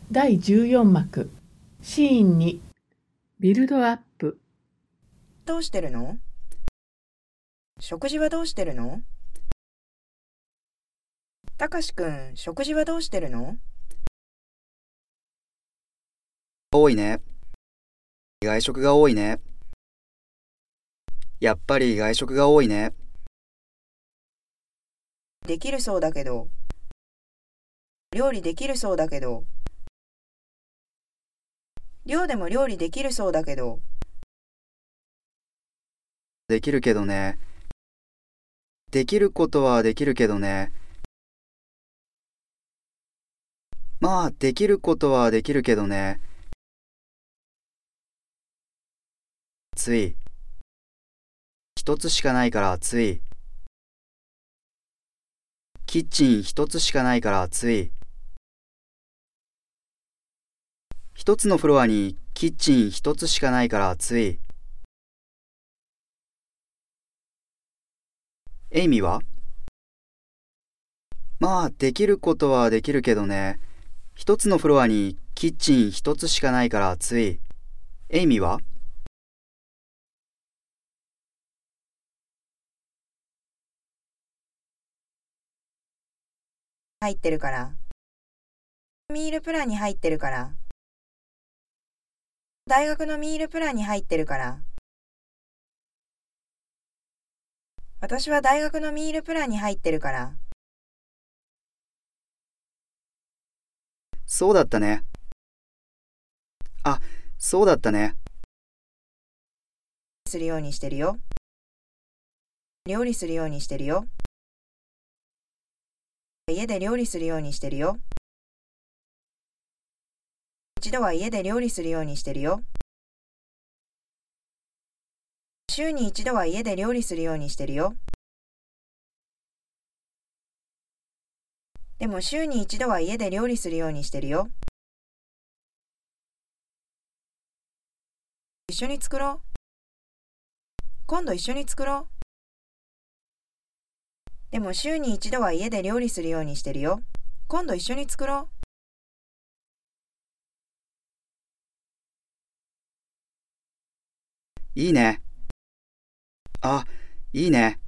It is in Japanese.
第14幕シーン2ビルドアップ。 どうしてるの？食事はどうしてるの？たかしくん、食事はどうしてるの？ 多いね。外食が多いね。やっぱり外食が多いね。 できるそうだけど。料理できるそうだけど。寮でも料理できるそうだけど。 できるけどね。できることはできるけどね。まあ、できることはできるけどね。暑い。一つしかないから暑い。キッチン一つしかないから暑い。一つのフロアにキッチン一つしかないから暑い。エイミは？まあ、できることはできるけどね。一つのフロアにキッチン一つしかないから暑い。エイミは？ 入ってるから。ミールプランに入ってるから。大学のミールプランに入ってるから。私は大学のミールプランに入ってるから。 そうだったね。あ、そうだったね。 するようにしてるよ。料理するようにしてるよ。家で料理するようにしてるよ。一度は家で料理するようにしてるよ。週に一度は家で料理するようにしてるよ。でも週に一度は家で料理するようにしてるよ。一緒に作ろう。今度一緒に作ろう。でも週に一度は家で料理するようにしてるよ。今度一緒に作ろう。 いいね。あ、いいね。